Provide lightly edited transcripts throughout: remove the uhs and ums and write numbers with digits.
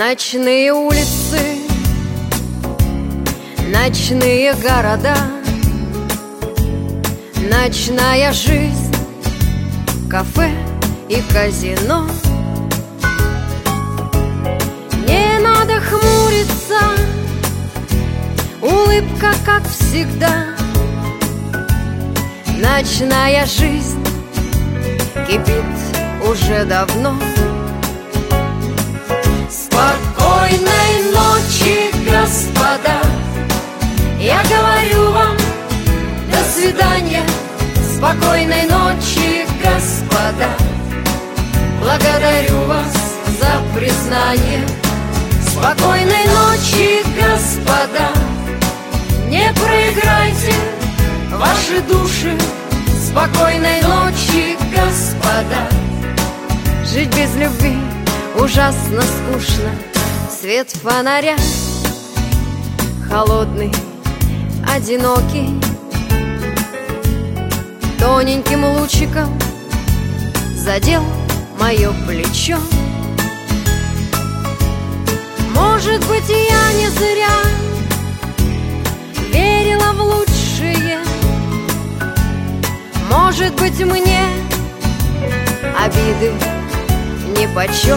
Ночные улицы, ночные города, ночная жизнь, кафе и казино. Не надо хмуриться, улыбка, как всегда. Ночная жизнь кипит уже давно. Спокойной ночи, господа, я говорю вам до свидания. Спокойной ночи, господа, благодарю вас за признание. Спокойной ночи, господа, не проиграйте ваши души. Спокойной ночи, господа. Жить без любви ужасно скучно. Свет фонаря холодный, одинокий, тоненьким лучиком задел мое плечо. Может быть, я не зря верила в лучшее. Может быть, мне обиды нипочем.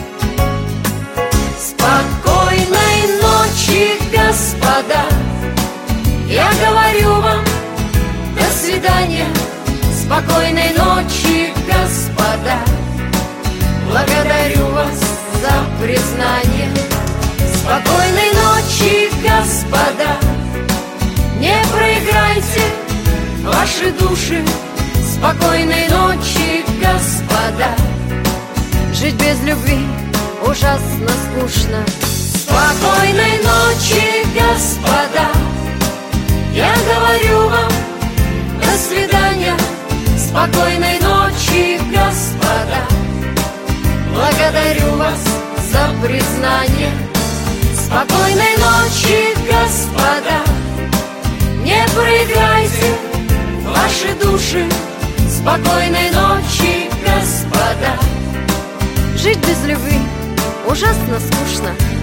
Спокойной ночи, господа, я говорю вам до свидания. Спокойной ночи, господа, благодарю вас за признание. Спокойной ночи, господа, не проиграйте ваши души. Спокойной ночи, господа. Жить без любви ужасно скучно. Спокойной ночи, господа, я говорю вам до свидания. Спокойной ночи, господа, благодарю вас за признание. Спокойной ночи, господа, не проиграйте ваши души. Спокойной ночи, господа. Жить без любви ужасно скучно.